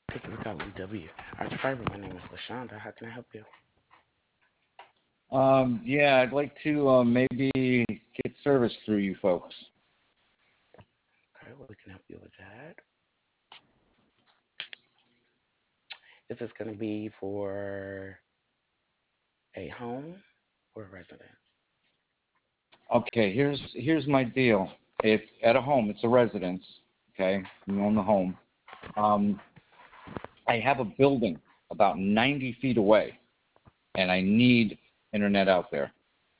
Thank you for calling W. Arch Fiber. My name is LaShonda. How can I help you? Yeah, I'd like to maybe get service through you folks. Okay, we can help you with that. Is this going to be for a home or a residence? Okay, here's my deal. It's at a home. It's a residence. Okay, you own the home. Um, I have a building about 90 feet away, and I need internet out there.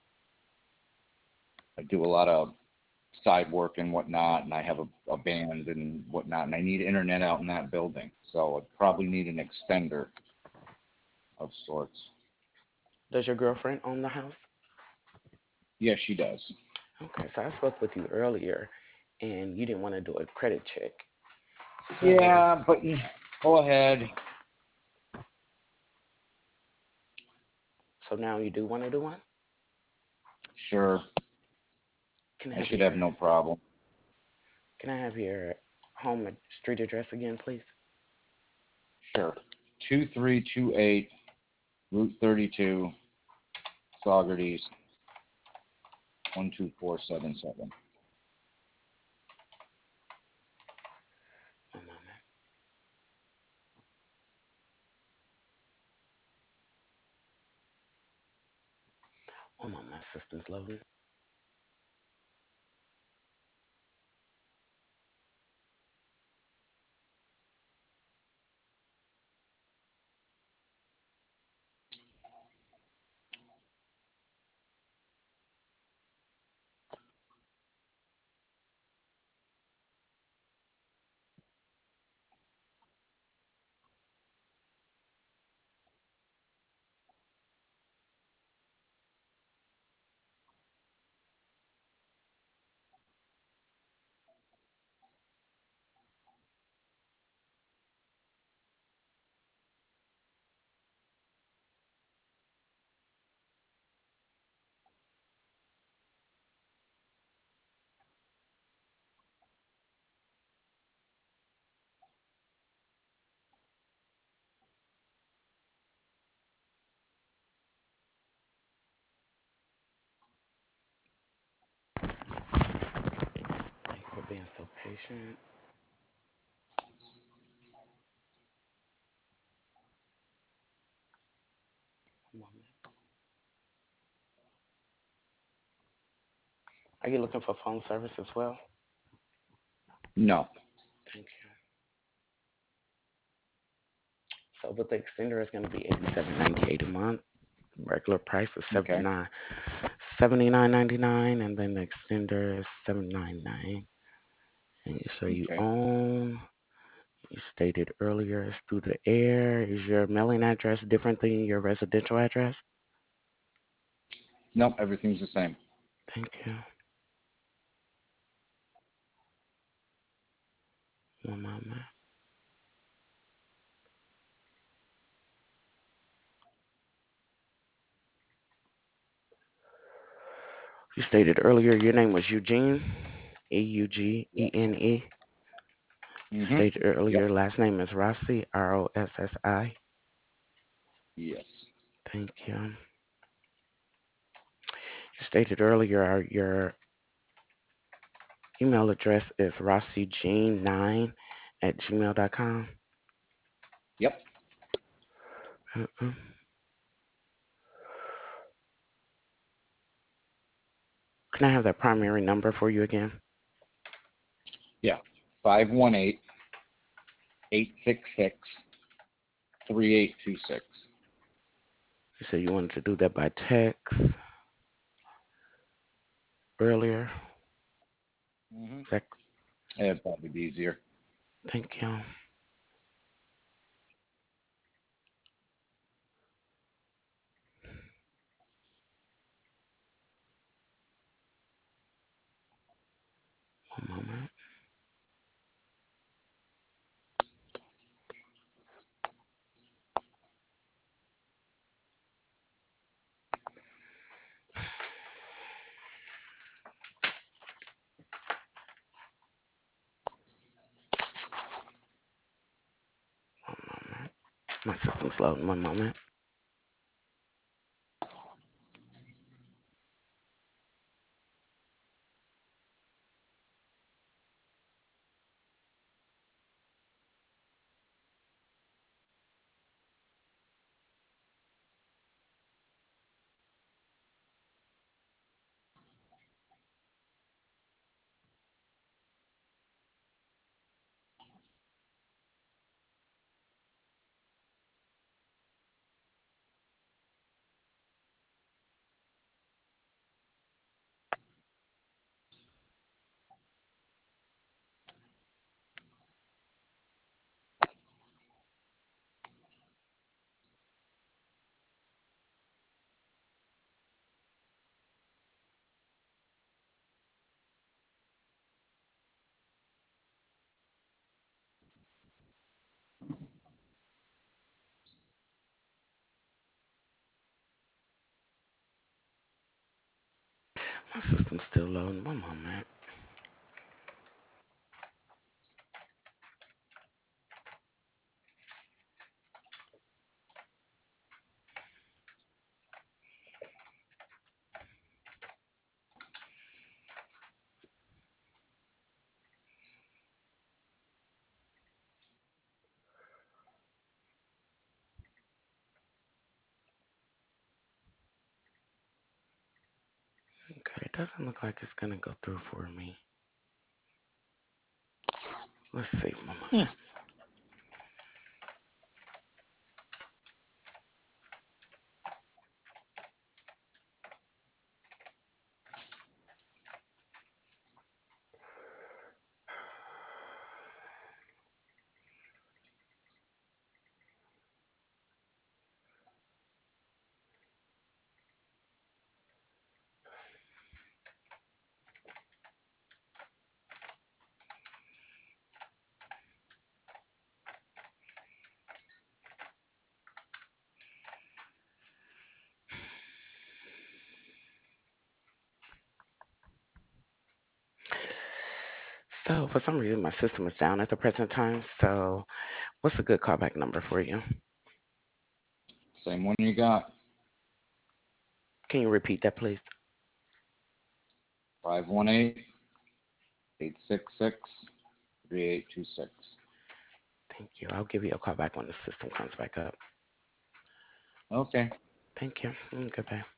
I do a lot of side work and whatnot, and I have a band and whatnot, and I need internet out in that building. So I probably need an extender of sorts. Does your girlfriend own the house? Yes, she does. Okay, so I spoke with you earlier and you didn't want to do a credit check. So, Yeah, but go ahead. so now you do want to do one? Sure. Can I I have should have your no problem. can I have your street address again, please? Sure. 2328 Route 32, Saugerties, 12477. One moment. One moment, my system's loading. Thank you for being so patient. One moment. Are you looking for phone service as well? No. Thank you. So with the extender, it's going to be 87.98 a month. Regular price is Okay. 79.99, and then the extender is 7.99. And so you Okay. own. You stated earlier it's through the air. Is your mailing address different than your residential address? Nope, everything's the same. Thank you. One moment. You stated earlier your name was Eugene, Yes. Eugene. Mm-hmm. Stated Yep. earlier last name is Rossi, Rossi. Yes. Thank you. You stated earlier your email address is rossygene9 at gmail.com. Yep. Uh-uh. Can I have that primary number for you again? Yeah. 518-866-3826. You said you wanted to do that by text earlier. Mm-hmm. That, That'd probably be easier. thank you. One moment. My system's loading. One moment. My system's still loading. One moment. Okay, it doesn't look like it's gonna go through for me. Let's see. One Hmm. moment. So for some reason my system is down at the present time. So what's a good callback number for you? Same one you got. Can you repeat that, please? 518-866-3826. Thank you. I'll give you a call back when the system comes back up. Okay. Thank you. Goodbye.